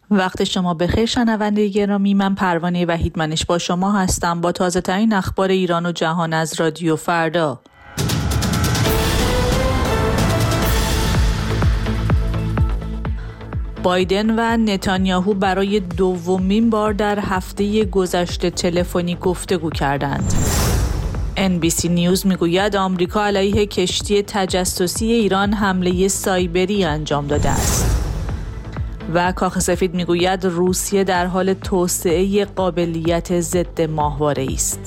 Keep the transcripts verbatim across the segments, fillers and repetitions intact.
وقت شما بخیر شنونده گرامی، من پروانه وحیدمنش با شما هستم با تازه ترین اخبار ایران و جهان از رادیو فردا. بایدن و نتانیاهو برای دومین بار در هفته گذشته تلفنی گفتگو کردند. ان بی سی نیوز میگوید آمریکا علیه کشتی تجسسی ایران حمله سایبری انجام داده است. و کاخ سفید میگوید روسیه در حال توسعه قابلیت ضد ماهواره است.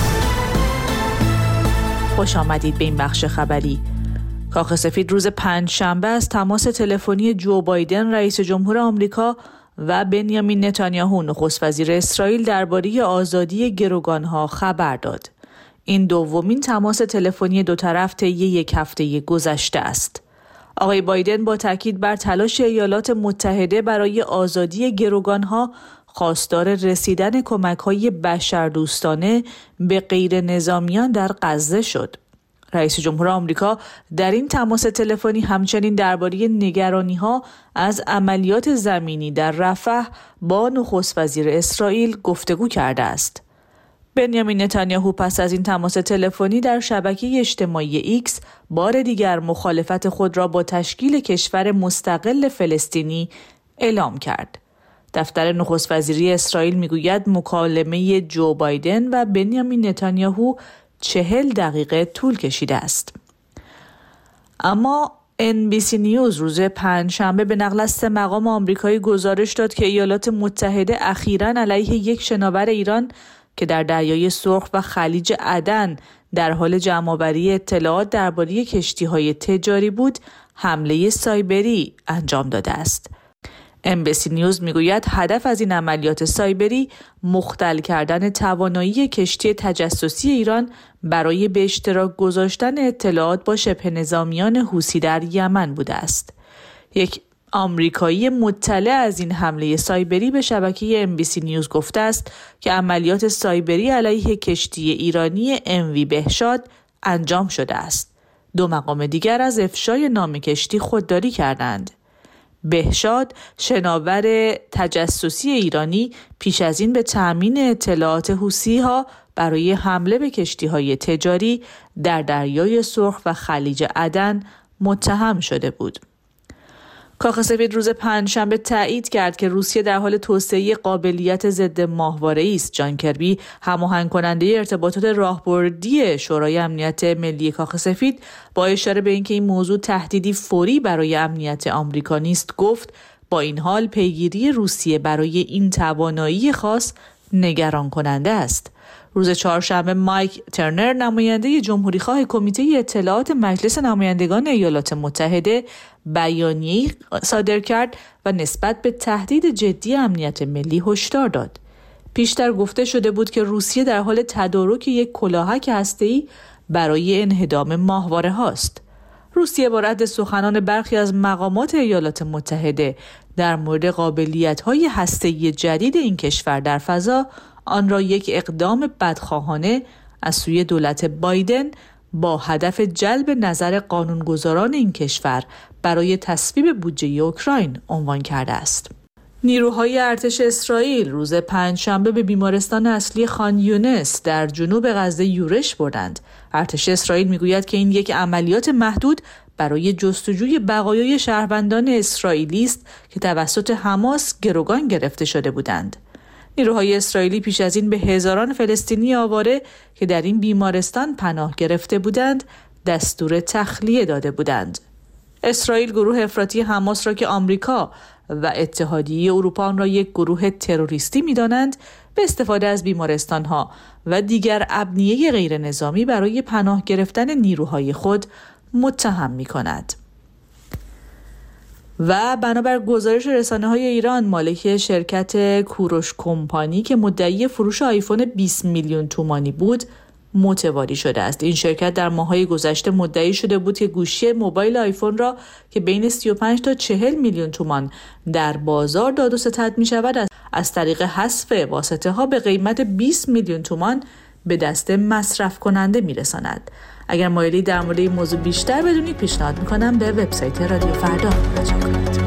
خوش آمدید به این بخش خبری. کاخ سفید روز پنجشنبه از تماس تلفنی جو بایدن رئیس جمهور آمریکا و بنیامین نتانیاهو نخست وزیر اسرائیل درباره آزادی گروگانها خبر داد. این دومین تماس تلفنی دو طرف طی یک هفته گذشته است. آقای بایدن با تاکید بر تلاش ایالات متحده برای آزادی گروگانها خواستار رسیدن کمک‌های بشردوستانه به غیر نظامیان در غزه شد. رئیس جمهور آمریکا در این تماس تلفنی همچنین درباره نگرانی‌ها از عملیات زمینی در رفح با نخست وزیر اسرائیل گفتگو کرده است. بنیامین نتانیاهو پس از این تماس تلفنی در شبکه اجتماعی ایکس بار دیگر مخالفت خود را با تشکیل کشور مستقل فلسطینی اعلام کرد. دفتر نخست وزیری اسرائیل میگوید مکالمه جو بایدن و بنیامین نتانیاهو چهل دقیقه طول کشیده است. اما ان بی سی نیوز روز پنجشنبه به نقل از سه مقام آمریکایی گزارش داد که ایالات متحده اخیراً علیه یک شناور ایران که در دریای سرخ و خلیج عدن در حال جمع‌آوری اطلاعات درباره کشتی‌های تجاری بود، حمله سایبری انجام داده است. ان بی سی نیوز میگوید هدف از این عملیات سایبری مختل کردن توانایی کشتی تجسسی ایران برای به اشتراک گذاشتن اطلاعات با شبه نظامیان حوثی در یمن بوده است. یک آمریکایی مطلع از این حمله سایبری به شبکه ان بی سی نیوز گفته است که عملیات سایبری علیه کشتی ایرانی ام وی بهشاد انجام شده است. دو مقام دیگر از افشای نام کشتی خودداری کردند. بهشاد شناور تجسسی ایرانی پیش از این به تأمین اطلاعات حوثی‌ها برای حمله به کشتی‌های تجاری در دریای سرخ و خلیج عدن متهم شده بود. کاخ سفید روز پنجشنبه تایید کرد که روسیه در حال توسعه قابلیت ضد ماهواره‌ای است. جان کربی، هماهنگ کننده ارتباطات راهبردی شورای امنیت ملی کاخ سفید، با اشاره به اینکه این موضوع تهدیدی فوری برای امنیت آمریکا نیست، گفت با این حال پیگیری روسیه برای این توانایی خاص نگران کننده است. روز چهارشنبه مایک ترنر، نماینده جمهوری‌خواه کمیته اطلاعات مجلس نمایندگان ایالات متحده، بیانیه‌ای صادر کرد و نسبت به تهدید جدی امنیت ملی هشدار داد. پیشتر گفته شده بود که روسیه در حال تدارک یک کلاهک هسته‌ای برای انهدام ماهواره هاست. روسیه با رد سخنان برخی از مقامات ایالات متحده در مورد قابلیت‌های هسته‌ای جدید این کشور در فضا، آن را یک اقدام بدخواهانه از سوی دولت بایدن با هدف جلب نظر قانونگذاران این کشور برای تصویب بودجه اوکراین عنوان کرده است. نیروهای ارتش اسرائیل روز پنجشنبه به بیمارستان اصلی خان یونس در جنوب غزه یورش بردند. ارتش اسرائیل میگوید که این یک عملیات محدود برای جستجوی بقایای شهروندان اسرائیلی است که توسط حماس گروگان گرفته شده بودند. نیروهای اسرائیلی پیش از این به هزاران فلسطینی آواره که در این بیمارستان پناه گرفته بودند دستور تخلیه داده بودند. اسرائیل گروه افراطی حماس را که آمریکا و اتحادیه اروپا آن را یک گروه تروریستی می‌دانند، به استفاده از بیمارستان‌ها و دیگر ابنیه غیر نظامی برای پناه گرفتن نیروهای خود متهم می‌کند. و بنابر گزارش رسانه‌های ایران، مالک شرکت کوروش کمپانی که مدعی فروش آیفون بیست میلیون تومانی بود، متواری شده است. این شرکت در ماه‌های گذشته مدعی شده بود که گوشی موبایل آیفون را که بین سی و پنج تا چهل میلیون تومان در بازار داد و ستد می‌شود، از طریق حذف واسطه‌ها به قیمت بیست میلیون تومان به دست مصرف کننده می‌رساند. اگر مایلی در مورد این موضوع بیشتر بدونید، پیشنهاد می‌کنم به وبسایت رادیو فردا مراجعه کنید.